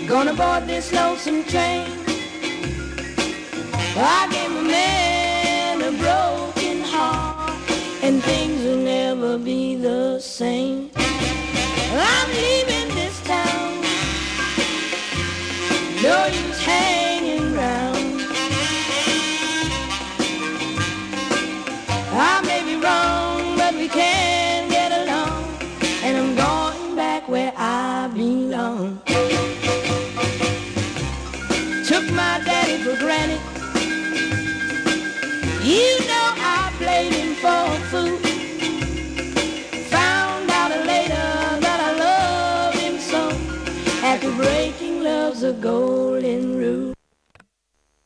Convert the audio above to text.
Gonna board this lonesome train. I gave a man a broken heart, and things will never be the same. I'm leaving this town, no use hanging round. I may be wrong, but we can get along, and I'm going back where I belong. Took my daddy for granted. You know I played him for a fool. Found out later that I loved him so. After breaking, love's a golden